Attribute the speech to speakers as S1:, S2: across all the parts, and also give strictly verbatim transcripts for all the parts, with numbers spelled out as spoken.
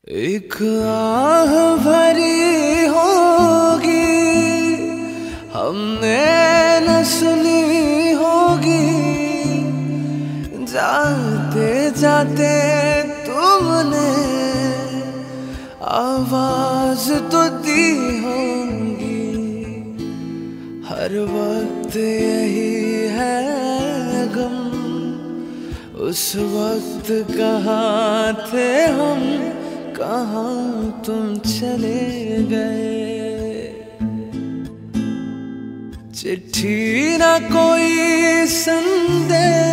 S1: एक आह भरी होगी हमने न सुनी होगी, जाते जाते तुमने आवाज तो दी होगी। हर वक्त यही है गम, उस वक्त कहाँ थे हम, कहाँ तुम चले गए। चिट्ठी ना कोई संदेश,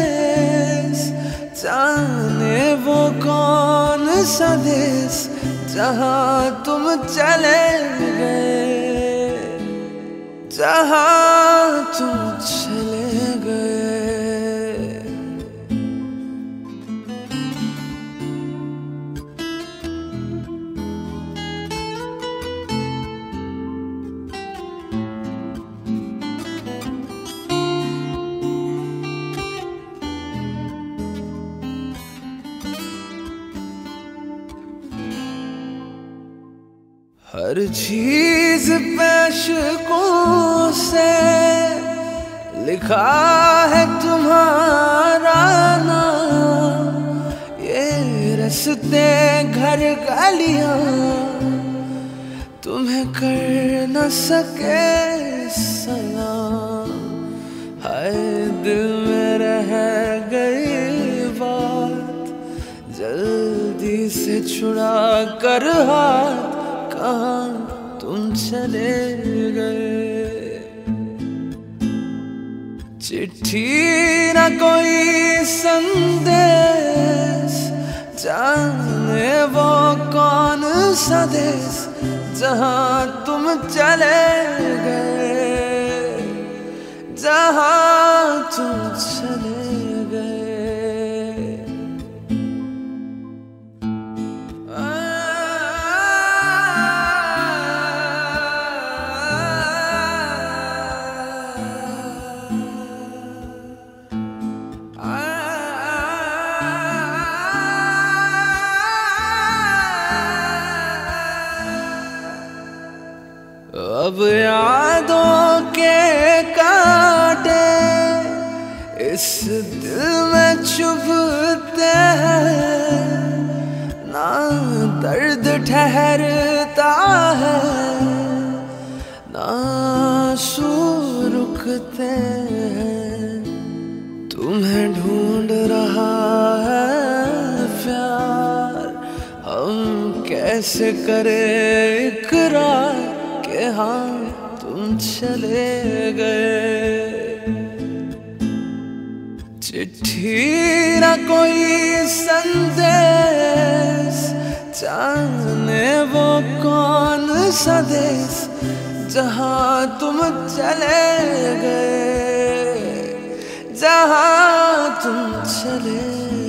S1: जाने वो कौन सा देश जहाँ तुम चले गए, जहाँ तुम चले गए। हर चीज पेशकों से लिखा है तुम्हारा नाम, ये रस्ते घर गलियां तुम्हें कर न सके सलाम। हाय दिल में रह गई बात, जल्दी से छुड़ा कर हाथ, कहाँ तुम चले गए। चिट्ठी ना कोई संदेश, जाने वो कौन सा देश जहाँ तुम चले गए, जहाँ तुम चले गए। अब यादों के कांटे इस दिल में चुभते हैं, ना दर्द ठहरता है, ना आंसू रुकते हैं। तुम्हें ढूंढ रहा है प्यार, हम कैसे करें इकरार कि हाँ तुम चले गए। चिट्ठी ना कोई संदेश, जाने वो कौन सा देश जहाँ तुम चले गए, जहाँ तुम चले